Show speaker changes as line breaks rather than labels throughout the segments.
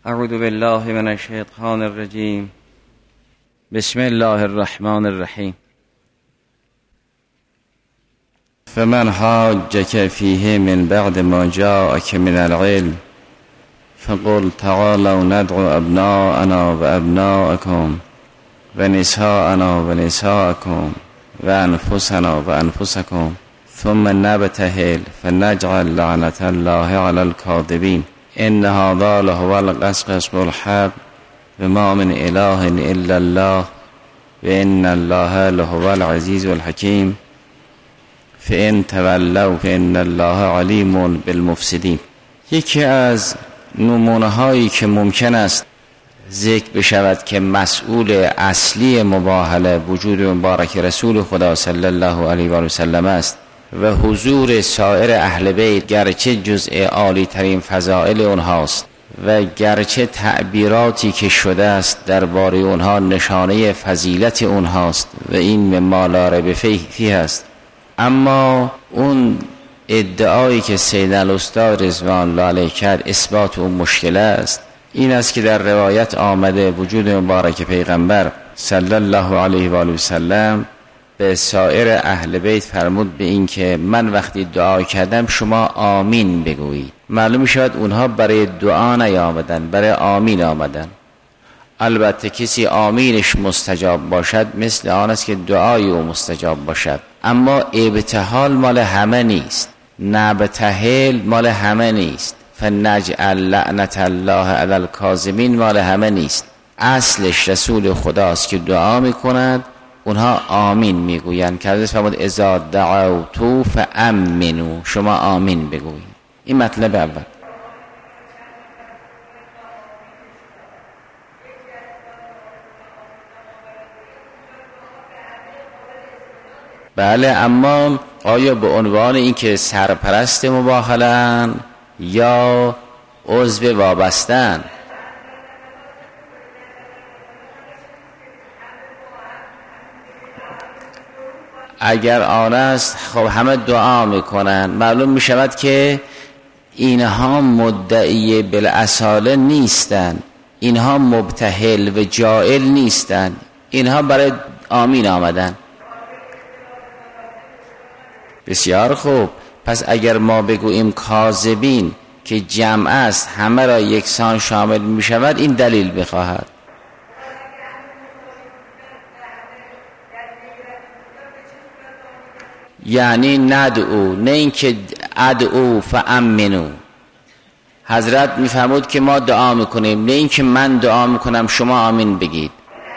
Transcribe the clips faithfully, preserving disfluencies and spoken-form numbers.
اعوذ بالله من الشیطان الرجیم. بسم الله الرحمن الرحیم. فمن حاجك فيه من بعد ما جاءك من العلم فقل تعالوا ندعو ابناءنا وابناءكم ونساءنا ونساءكم وانفسنا وانفسكم ثم نبتهل فنجعل لعنة الله على الكاذبين ان هذا لهو القصص الحق وما من اله الا الله وان الله لهو العزيز الحكيم فإن تولوا فإن الله علیم بالمفسدین. یکی از نمونه هایی که ممکن است ذکر بشود که مسئول اصلی مباهله وجود مبارک رسول خدا صلی الله علیه و سلم است و حضور سایر اهل بیت گرچه جزء عالی ترین فضائل اونهاست و گرچه تعبیراتی که شده است درباره اونها نشانه فضیلت اونهاست و این مما لا ریب فیه است، اما اون ادعایی که سید الاستاد رضوان الله علیه کرد اثبات اون مشکل است. این است که در روایت آمده وجود مبارک پیغمبر صلی الله علیه و آله و سلم به سایر اهل بیت فرمود به این که من وقتی دعا کردم شما آمین بگویید. معلوم می شود اونها برای دعا نیامدن، برای آمین آمدن. البته کسی آمینش مستجاب باشد مثل آن است که دعای او مستجاب باشد، اما ابتهال مال همه نیست، نبتهل مال همه نیست، فنجعل لعنت الله علی الکاذبین مال همه نیست. اصلش رسول خداست که دعا میکند اونها آمین میگویند که حضرت فرمود اذا دعوتوا فامنوا، شما آمین بگویید. این مطلب اول. بله، اما آیا به عنوان این که سرپرست مباهله‌اند یا عضو وابسته‌اند؟ اگر آن است خب همه دعا میکنن، معلوم میشود که اینها مدعی بالاصاله نیستند، اینها مبتهل و جائل نیستند، اینها برای آمین آمدن. بسیار خوب، پس اگر ما بگوییم کاذبین که جمع است همه را یکسان شامل می شود، این دلیل بخواهد. یعنی ندعو، نه اینکه ادعو فامنو. حضرت می فرمود که ما دعا میکنیم، نه اینکه من دعا میکنم شما آمین بگید.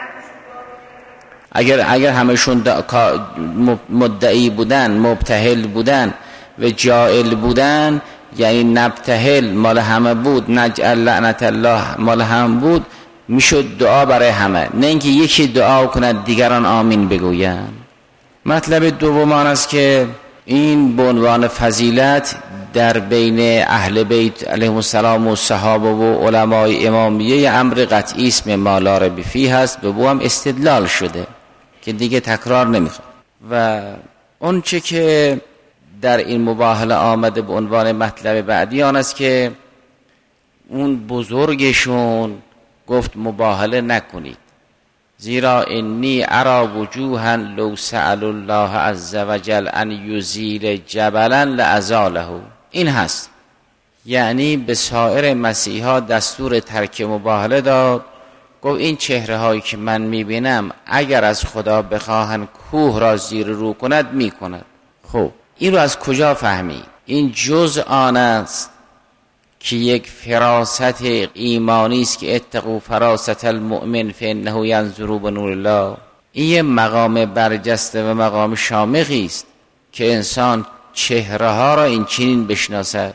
اگر اگر همشون مدعی بودن، مبتهل بودن و جائل بودن، یعنی نبتهل مال همه بود، نجعل لعنت الله مال همه بود، میشد دعا برای همه، نه اینکه یکی دعا کند دیگران آمین بگویند. مطلب دوم آن است که این به عنوان فضیلت در بین اهل بیت علیهم السلام و صحابه و علمای امامیه امر قطعی است مما لا ریب فیه است، به بو هم استدلال شده که دیگه تکرار نمیخواد. و اون چه که در این مباهله آمده به عنوان مطلب بعدی آن است که اون بزرگشون گفت مباهله نکنید، زیرا انی ارا وجوها لو سأل الله عز وجل ان یزیل جبلا لازاله. این هست، یعنی به سایر مسیحا دستور ترک مباهله داد. گفت این چهره هایی که من میبینم اگر از خدا بخواهن کوه را زیر رو کند میکند. خب این رو از کجا فهمید؟ این جز آن است که یک فراست ایمانی است که اتقوا فراست المؤمن فانه ینظر بنور الله. این یه مقام برجسته و مقام شامخی است که انسان چهره ها را این چنین بشناسد.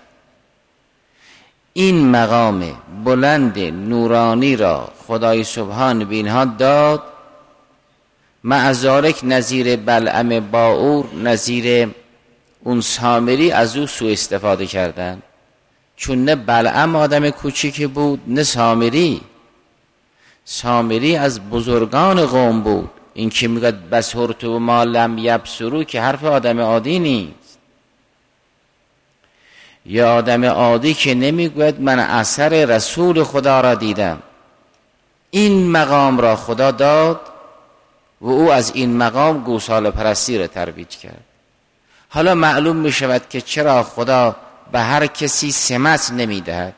این مقام بلند نورانی را خدای سبحان به اینها داد. مع ذالک نظیر بلعم باعور، نظیر اون سامری از او سوء استفاده کردن، چون نه بلعم آدم کوچیکی بود نه سامری. سامری از بزرگان قوم بود. این که میگد بصرت و ما لم یبصروا که حرف آدم عادی نیست.
یا آدم عادی که نمیگوید من اثر رسول خدا را دیدم. این مقام را خدا داد و او از این مقام گوساله پرستی را ترویج کرد. حالا معلوم می شود که چرا خدا به هر کسی سمت نمی دهد.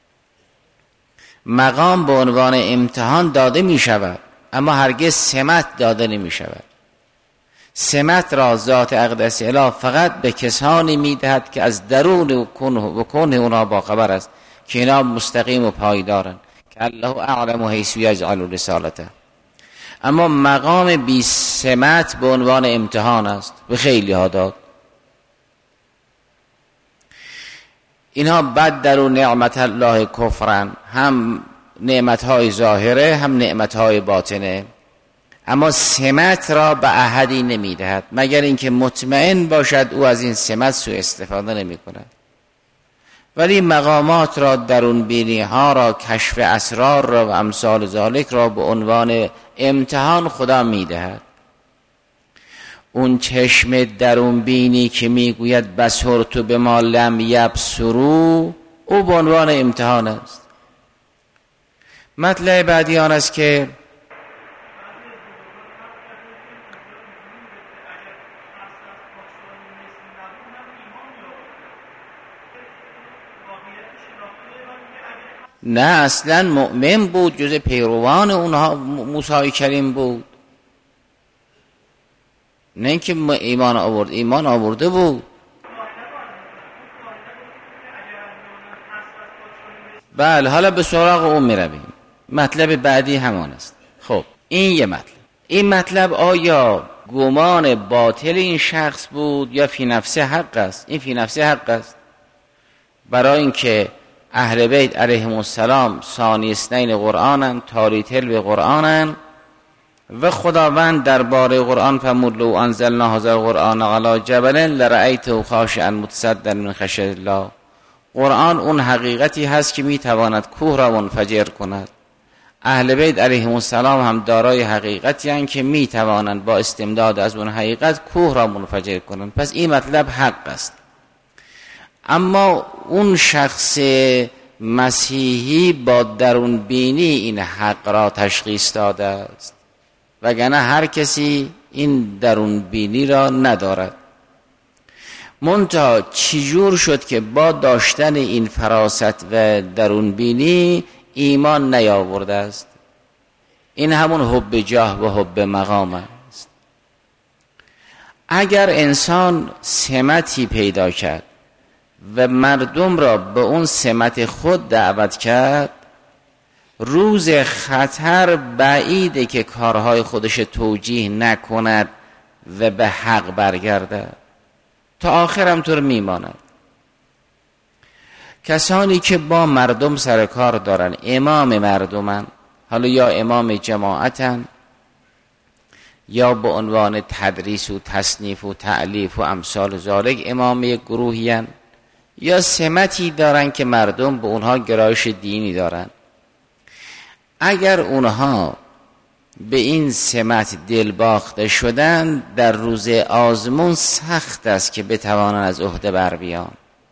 مقام به عنوان امتحان داده می شود اما هرگز سمت داده نمی شود. سمت را ذات اقدس اله فقط به کسانی می دهد که از درون و کنه اونا با خبر است که اینا مستقیم و پایدارن که الله اعلم حیث یجعل رسالته. اما مقام بی سمت به عنوان امتحان است، به خیلی ها داد. اینها بد در و نعمت الله کفرن، هم نعمت های ظاهره هم نعمت های باطنه، اما سمت را به احدی نمی دهد مگر اینکه مطمئن باشد او از این سمت سوء استفاده نمی کند. ولی مقامات را، درون بینی ها را، کشف اسرار را و امثال ذالک را به عنوان امتحان خدا می دهد. اون چشم درون بینی که می گوید بصرت بما لم یبصروا، او به عنوان امتحان است. مطلب بعدی آن است که نه اصلا مؤمن بود، جز پیروان اونها موسی کریم بود. نه اینکه ایمان آورد، ایمان آورده بود. بله، حالا به سراغ اون می رویم. مطلب بعدی همان است. خب این یه مطلب. این مطلب آیا گمان باطل این شخص بود یا فی نفسه حق است؟ این فی نفسه حق است، برای اینکه اهل بیت علیهم السلام ثانی اثنین قرآنن، تالی تل قرآنن و خداوند درباره قرآن فرمود لو انزلنا هذا القرآن علی جبل لرأیته خاشعا متصدعا من خشیة الله. قرآن اون حقیقتی هست که میتواند کوه را منفجر کند. اهل بیت علیهم السلام هم دارای حقیقتی هستند که میتوانند با استمداد از اون حقیقت کوه را منفجر کنند. پس این مطلب حق است. اما اون شخص مسیحی با درون بینی این حق را تشخیص داده است، وگرنه هر کسی این درون بینی را ندارد. منتها چجور شد که با داشتن این فراست و درون بینی ایمان نیاورده است؟ این همون حب جاه و حب مقام است. اگر انسان سمتی پیدا کرد و مردم را به اون سمت خود دعوت کرد، روز خطر بعیده که کارهای خودش توجیه نکند و به حق برگردد، تا آخر هم طور میماند. کسانی که با مردم سر کار دارن، امام مردمن، حالا یا امام جماعتن یا به عنوان تدریس و تصنیف و تألیف و امثال ذالک امام یک گروهیان، یا سمتی دارن که مردم به اونها گرایش دینی دارن، اگر اونها به این سمت دل باخته شدن، در روز آزمون سخت است که بتوانند از عهده بر بیان.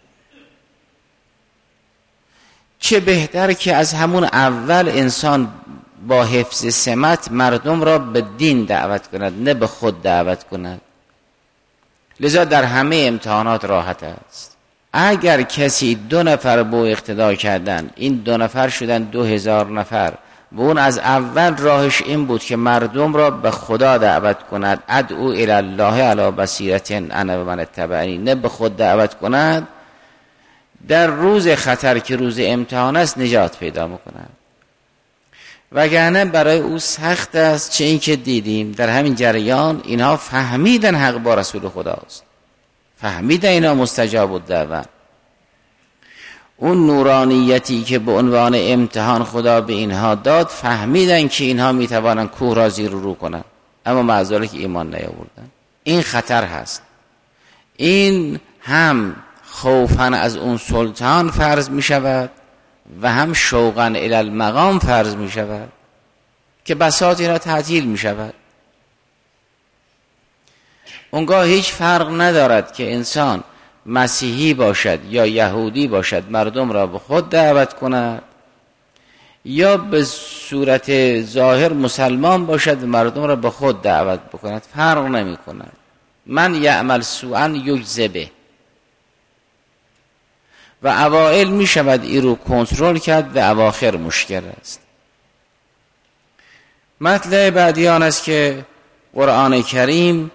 چه بهتر که از همون اول انسان با حفظ سمت مردم را به دین دعوت کند، نه به خود دعوت کند. لذا در همه امتحانات راحت است. اگر کسی دو نفر با اقتدا کردن، این دو نفر شدن دو هزار نفر، و اون از اول راهش این بود که مردم را به خدا دعوت کند، ادعو الی الله علی بصیرة انا و من اتبعنی، نه به خود دعوت کند، در روز خطر که روز امتحان است نجات پیدا میکند. وگرنه برای او سخت است. چه این که دیدیم در همین جریان اینها فهمیدن حق با رسول خداست، فهمیدن اینا مستجاب الدعوه. اون نورانیتی که به عنوان امتحان خدا به اینها داد، فهمیدن که اینها میتوانن کوه را زیر رو کنن، اما معذاله که ایمان نیاوردن. این خطر هست. این هم خوفاً از اون سلطان فرض می شود و هم شوقاً الی المقام فرض می شود که بساط اینا تعطیل می شود. اونگاه هیچ فرق ندارد که انسان مسیحی باشد یا یهودی باشد مردم را به خود دعوت کند، یا به صورت ظاهر مسلمان باشد و مردم را به خود دعوت بکند، فرق نمی کند. من یعمل سوءا یجزی به. و اوائل می شود این رو کنترل کرد و اواخر مشکل است. مطلب بعدی آن است که قرآن کریم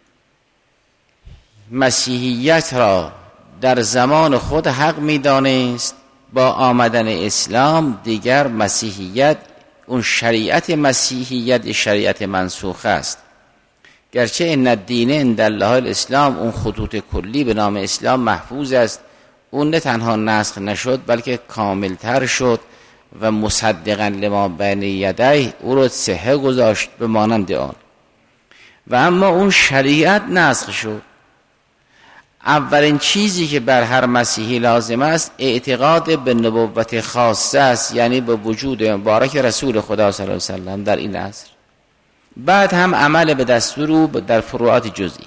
مسیحیت را در زمان خود حق می دانست، با آمدن اسلام دیگر مسیحیت، اون شریعت مسیحیت شریعت منسوخ است. گرچه ان الدین عند الله الاسلام، اون خطوط کلی به نام اسلام محفوظ است، اون نه تنها نسخ نشد بلکه کاملتر شد و مصدقا لما بین یدیه او رو صحه گذاشت به مانند آن. و اما اون شریعت نسخ شد. اولین چیزی که بر هر مسیحی لازم است اعتقاد به نبوت خاصه است، یعنی به وجود مبارک رسول خدا صلی الله علیه وسلم در این عصر. بعد هم عمل به دستور او در فروعات جزئی.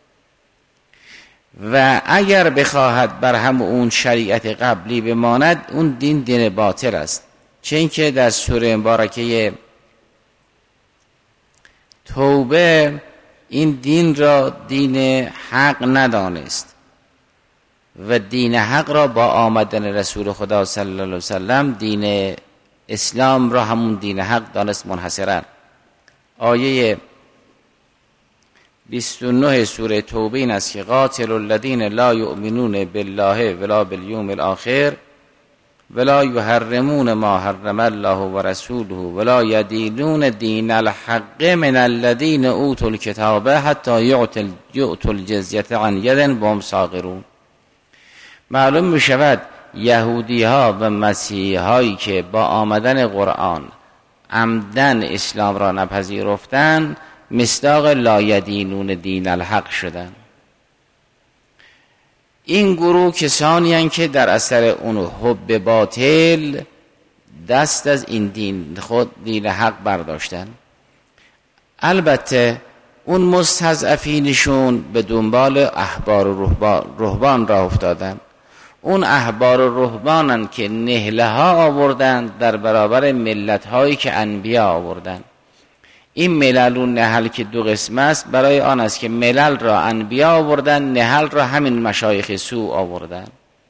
و اگر بخواهد بر هم اون شریعت قبلی بماند، اون دین دین باطل است. چه اینکه در سوره مبارکه توبه این دین را دین حق ندانست و دین حق را با آمدن رسول خدا صلی الله علیه وسلم دین اسلام را همون دین حق دانست منحصرا. آیه بیست و نه سوره توبه این است که قاتل الذین لا یؤمنون بالله ولا بالیوم الاخر ولا یحرمون ما حرم الله و رسوله ولا یدینون دین الحق من الذین اوتوا الکتاب حتی یؤتوا الجزیة عن ید وهم صاغرون. معلوم می شود یهودی ها و مسیحی هایی که با آمدن قرآن عمدن اسلام را نپذیرفتند مصداق لا یدینون دین الحق شدن. این گروه کسانی هستند که در اثر اون حب باطل دست از این دین خود دین حق برداشتن. البته اون مستضعفینشون به دنبال احبار و رهبان راه افتادن. اون احبار و رهبانن که نهله ها آوردن در برابر ملت هایی که انبیا آوردن. این ملل و نهل که دو قسم است برای آن است که ملل را انبیا آوردن، نهل را همین مشایخ سو آوردن.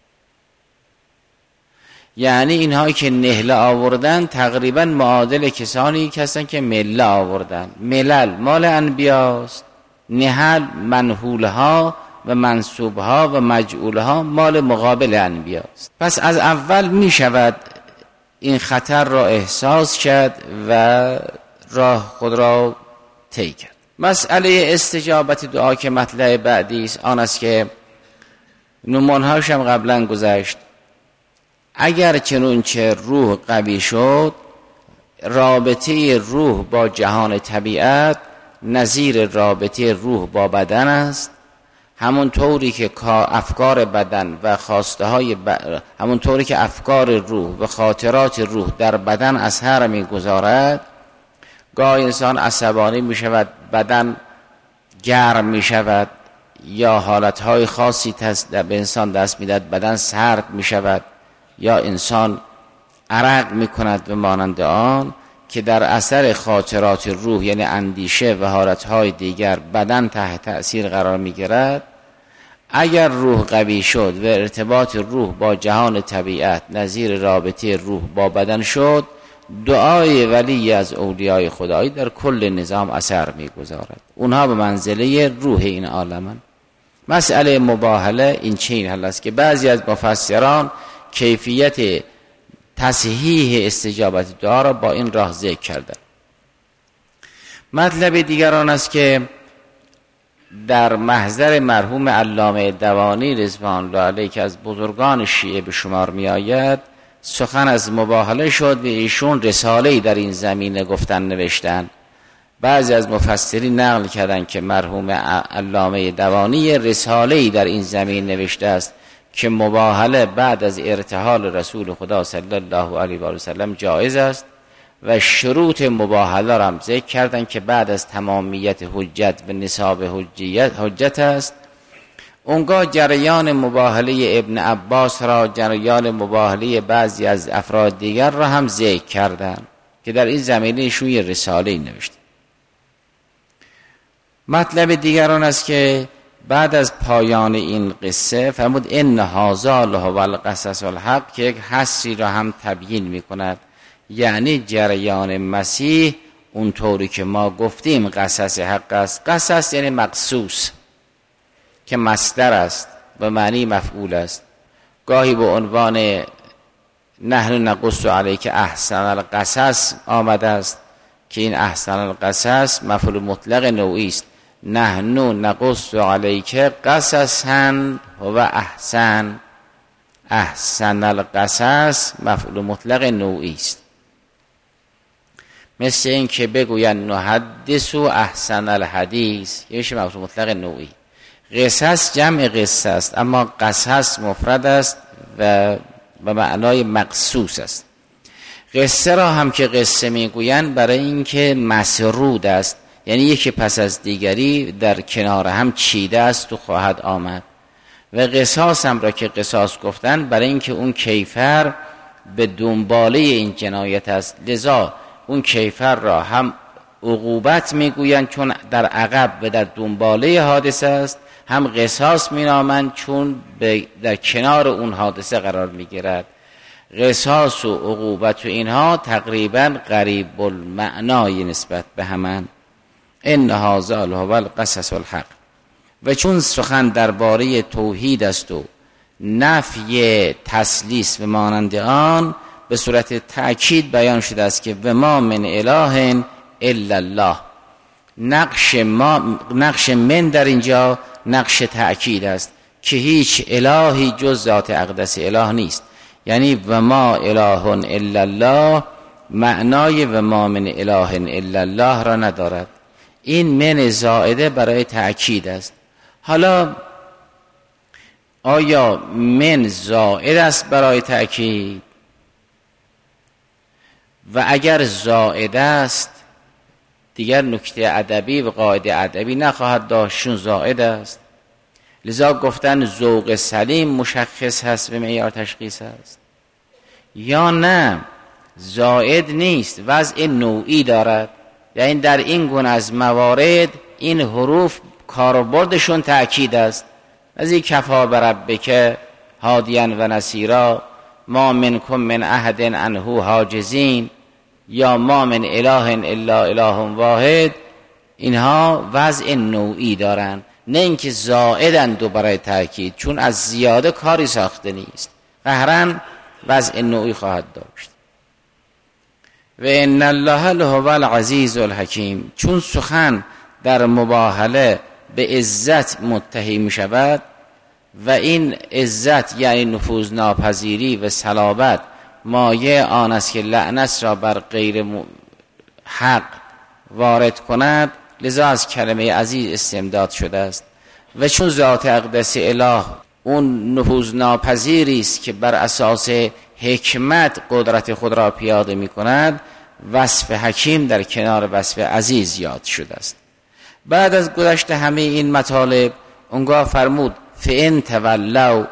یعنی اینهایی که نهل آوردن تقریبا معادل کسانی هستند که مله آوردن. ملل مال انبیاست، نهل منحولها و منصوبها و مجعولها مال مقابل انبیاست. پس از اول می شود این خطر را احساس کرد و راه خود را طی کرد. مسئله استجابت دعا که مطلب بعدی است آن است که نمونهاش هم قبلا گذشت. اگر چنانچه روح قوی شد، رابطه روح با جهان طبیعت نظیر رابطه روح با بدن است. همون طوری که افکار بدن و خواسته های ب... همون طوری که افکار روح و خاطرات روح در بدن اثر می‌گذارد، گاهی انسان عصبانی می شود، بدن گرم می شود، یا حالتهای خاصی به انسان دست می دهد، بدن سرد می شود، یا انسان عرق می کند به مانند آن که در اثر خاطرات روح یعنی اندیشه و حالتهای دیگر بدن تحت تأثیر قرار می گیرد. اگر روح قوی شد و ارتباط روح با جهان طبیعت نظیر رابطه روح با بدن شد، دعای ولی از اولیای خدایی در کل نظام اثر می‌گذارد. اونها به منزله روح این عالمن. مسئله مباهله این چنین حل است که بعضی از مفسران کیفیت تصحیح استجابت دعا را با این راه ذکر کردند. مطلب دیگران است که در محضر مرحوم علامه دوانی رضوان الله علیه که از بزرگان شیعه به شمار می آید سخن از مباهله شد و ایشون رساله‌ای در این زمینه گفتن نوشتن. بعضی از مفسرین نقل کردند که مرحوم علامه دوانی رساله‌ای در این زمینه نوشته است که مباهله بعد از ارتحال رسول خدا صلی الله علیه و سلم جایز است و شروط مباهله را هم ذکر کردند که بعد از تمامیت حجت و نصاب حجیت حجت است. اونگاه جریان مباهله ابن عباس را، جریان مباهله بعضی از افراد دیگر را هم ذکر کردن که در این زمینه ایشون یه رساله نوشته. مطلب دیگران است که بعد از پایان این قصه فرمود ان هذا لهو القصص الحق، که یک حسی را هم تبیین می کند، یعنی جریان مسیح اونطوری که ما گفتیم قصص حق است. قصص یعنی مقصوص که مصدر است و معنی مفعول است، گاهی به عنوان نحن نقص علیک احسن القصص آمده است که این احسن القصص مفعول مطلق نوعی است. نحن نقص علیک قصصا و احسن، احسن القصص مفعول مطلق نوعی است. مثل این که بگوین نحدث احسن الحدیث، یه میشه مفعول مطلق نوعی. قصص جمع قصه است، اما قصص مفرد است و به معنای مقصوص است. قصه را هم که قصه میگویند برای اینکه مسرود است، یعنی یکی پس از دیگری در کنار هم چیده است و خواهد آمد. و قصاص هم را که قصاص گفتن برای اینکه اون کیفر به دنباله این جنایت است، لذا اون کیفر را هم عقوبت میگویند چون در عقب و در دنباله حادثه است، هم قصاص مینامند چون در کنار اون حادثه قرار میگیرد. قصاص و عقوبت و اینها تقریبا قریب المعنای نسبت به همان. ان هذا لهو القصص الحق. و چون سخن درباره توحید است و نفی تثلیث و مانند آن به صورت تأکید بیان شده است که و ما من اله الا الله. نقش ما نقش من در اینجا نقش تأکید است که هیچ الهی جز ذات اقدس اله نیست. یعنی و ما اله الا الله معنای و ما من اله الا الله را ندارد. این من زائده برای تأکید است. حالا آیا من زائد است برای تأکید؟ و اگر زائد است دیگر نکته ادبی و قاعده ادبی نخواهد داشت، چون زائد است. لذا گفتن ذوق سلیم مشخص هست و معیار تشخیص هست، یا نه زائد نیست، وضع نوعی دارد. یعنی در این گونه از موارد این حروف کاربردشون تأکید است. از این کفا بربک هادیا و نصیرا، ما منکم من احد عنه حاجزین، یا ما من اله الا اله واحد، اینها وضع نوعی دارن، نه اینکه زائدن دو برای تأکید، چون از زیاده کاری ساخته نیست، قهرن وضع نوعی خواهد داشت. و ان الله لهو العزیز الحکیم. چون سخن در مباهله به عزت متهم می شود و این عزت یعنی نفوذ ناپذیری و صلابت مایه آن است که لعنت را بر غیر حق وارد کند، لذا از کلمه عزیز استمداد شده است. و چون ذات اقدس اله اون نفوذ ناپذیری است که بر اساس حکمت قدرت خود را پیاده می کند، وصف حکیم در کنار وصف عزیز یاد شده است. بعد از گذشت همه این مطالب اونگاه فرمود فإن تولوا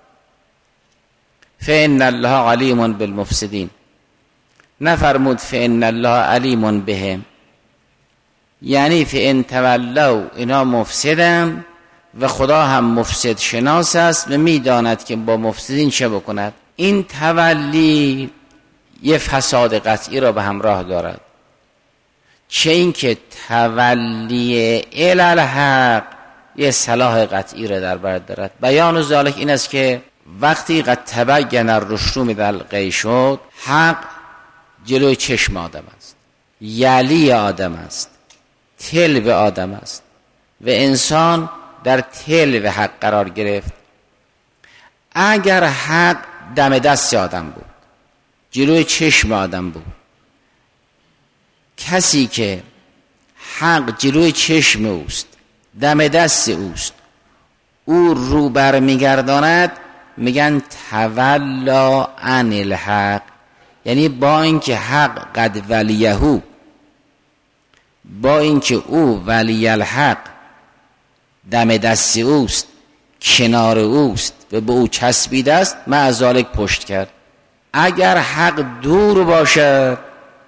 فإن الله علیم بالمفسدین، نفرمود فإن الله علیم بهم. یعنی فإن تولوا، اینا مفسدن و خدا هم مفسد شناس است و میداند که با مفسدین چه بکند. این تولی یه فساد قطعی را به همراه دارد، چه این که تولی الی الحق یه صلاح قطعی را در بر دارد. بیان ذالک این است که وقتی قد تبین الرشد من الغی شد، حق جلوی چشم آدم است، یلی آدم است، تلو آدم است و انسان در تلو حق قرار گرفت. اگر حق دم دست آدم بود، جلوی چشم آدم بود، کسی که حق جلوی چشم اوست، دم دست اوست، او رو بر میگرداند، میگن تولا عن الحق. یعنی با اینکه حق قد ولیهو، با اینکه او ولی الحق دم دست اوست، کنار اوست و به او چسبیده است مع ذالک پشت کرد. اگر حق دور باشد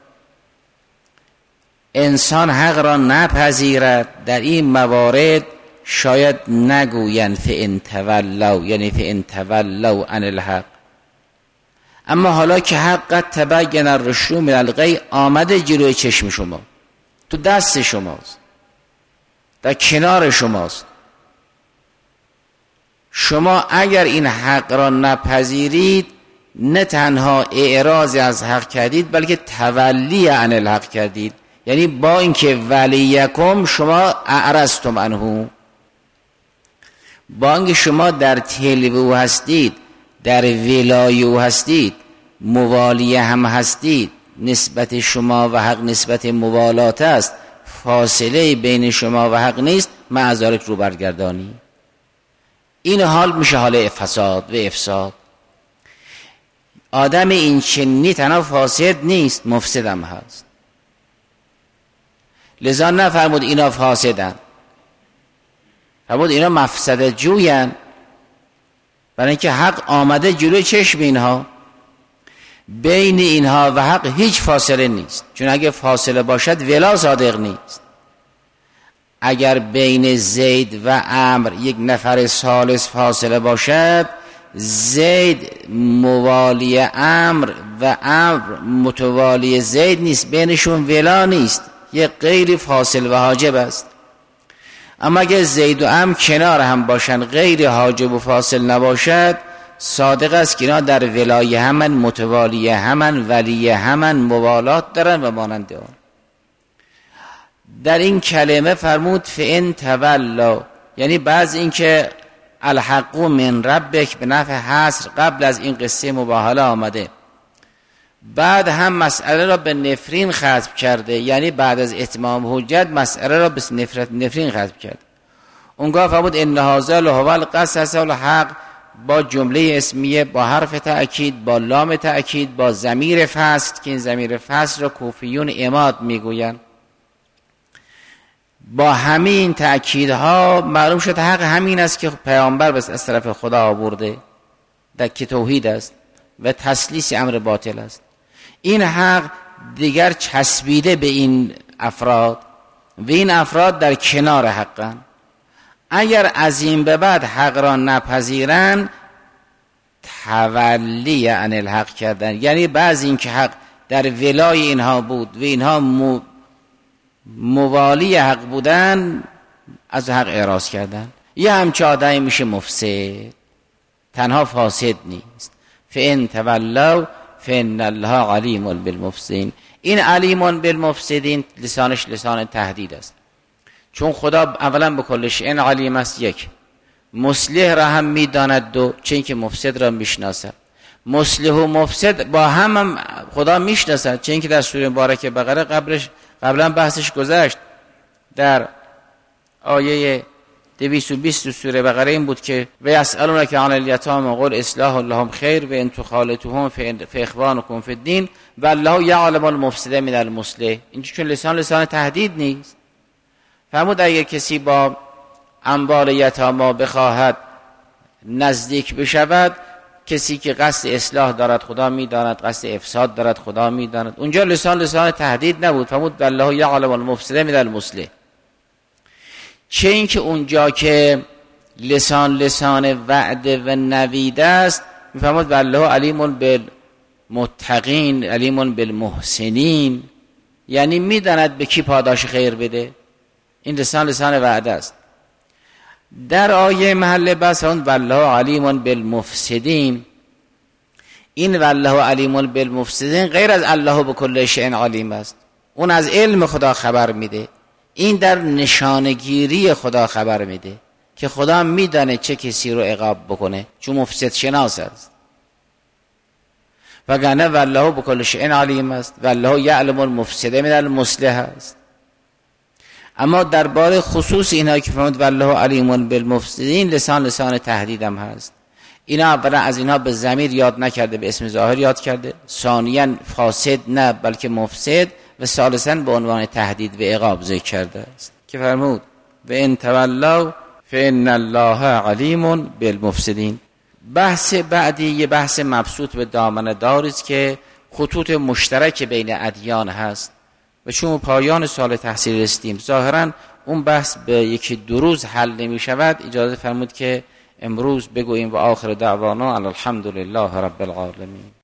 انسان حق را نپذیرد، در این موارد شاید نگویند فإن تولوا، یعنی فإن تولوا عن الحق. اما حالا که حق قد تبین الرشد من الغی آمده جلوی چشم شما، تو دست شماست، در کنار شماست، شما اگر این حق را نپذیرید نه تنها اعراض از حق کردید بلکه تولی عن الحق کردید. یعنی با اینکه ولیکم شما اعرضتم عنه، با اینکه شما در تلو او هستید، در ولای او هستید، موالی هم هستید، نسبت شما و حق نسبت موالات است، فاصله بین شما و حق نیست، مع ذالک رو برگردانی. این حال میشه حال فساد و افساد. آدم این چنینی تنها فاسد نیست، مفسدم هست. لذا نفرمود اینا فاسدن، فرمود اینا مفسده جوین، برای اینکه حق آمده جلوی چشم اینها. بین اینها و حق هیچ فاصله نیست، چون اگه فاصله باشد ولا صادق نیست. اگر بین زید و عمرو یک نفر ثالث فاصله باشد، زید موالی عمرو و عمرو متوالی زید نیست، بینشون ولا نیست، یک غیر فاصل و حاجب است. اما اگر زید و عمرو کنار هم باشند، غیر حاجب و فاصل نباشد، صادق است که اینا در ولای همن، متوالی همن، ولی همن، موالات دارن و مانند آن. در این کلمه فرمود فإن تولوا، یعنی بعض این که الحق من ربک به نفع حصر قبل از این قصه مباهله آمده، بعد هم مسئله را به نفرین ختم کرده، یعنی بعد از اتمام حجت مسئله را به نفرت نفرین ختم کرد. اونگاه فرمود ان هذا لهو القصص الحق، با جمله اسمیه، با حرف تأکید، با لام تأکید، با ضمیر فصل که این ضمیر فصل را کوفیون عماد میگویند. با همین تأکیدها معلوم شد حق همین است که پیامبر بس از طرف خدا آورده، در که توحید است و تسلیس امر باطل است. این حق دیگر چسبیده به این افراد و این افراد در کنار حقن. اگر از این به بعد حق را نپذیرن، تولی عن الحق کردن، یعنی بعضی این که حق در ولای اینها بود و اینها مو موالی حق بودن، از حق اعراض کردن. یه همچه آدمی میشه مفسد، تنها فاسد نیست. فإن تولوا فإن الله علیم بالمفسدین. این علیم بالمفسدین لسانش لسان تهدید است، چون خدا اولا به کل شیء علیم است. یک، مصلح را هم میداند. دو، چه اینکه مفسد را میشناسد. مصلح و مفسد با هم, هم خدا میشناسد، چه اینکه در سوره مبارکه بقره قبلش قبلا بحثش گذشت. در آیه دویست و بیست سوره بقره این بود که و یسألونک عن الیتامی قل اصلاح لهم خیر و ان تخالطوهم فاخوانکم فی الدین والله یعلم المفسد من المصلح. اینجا چون لسان لسان تهدید نیست، فرمود اگر کسی با اموال یتاما بخواهد نزدیک بشود، کسی که قصد اصلاح دارد خدا میداند، قصد افساد دارد خدا میداند. اونجا لسان لسان تهدید نبود، فرمود والله یعلم المفسد من المصلح. چه این که اونجا که لسان لسان وعده و نوید است، میفرمود والله علیم بالمتقین علیم بالمحسنین، یعنی میداند به کی پاداش خیر بده. این لسان لسان وعده است. در آیه محل بحث اون والله علیم بالمفسدین، این والله علیم بالمفسدین غیر از الله بكل شیء علیم است. اون از علم خدا خبر میده، این در نشانگیری خدا خبر میده که خدا میدانه چه کسی رو عقاب بکنه، چون مفسد شناس است. وگرنه والله بكل شیء علیم است، والله یعلم المفسد من المصلح است. اما درباره خصوص اینا که فرمود والله علیم بالمفسدین، لسان لسان تهدیدم هست. اینا اولا از اینها به ضمیر یاد نکرده، به اسم ظاهر یاد کرده. ثانیاً فاسد نه بلکه مفسد، و ثالثاً به عنوان تهدید و عقاب ذکر کرده است که فرمود و ان تولوا فإن الله علیم بالمفسدین. بحث بعدی یه بحث مبسوط به دامنه داری است که خطوط مشترک بین ادیان هست و چون پایان سال تحصیل رسیدیم ظاهرا اون بحث به یکی دو روز حل نمی شود. اجازه فرمود که امروز بگوییم و آخر دعوانا الحمدلله رب العالمین.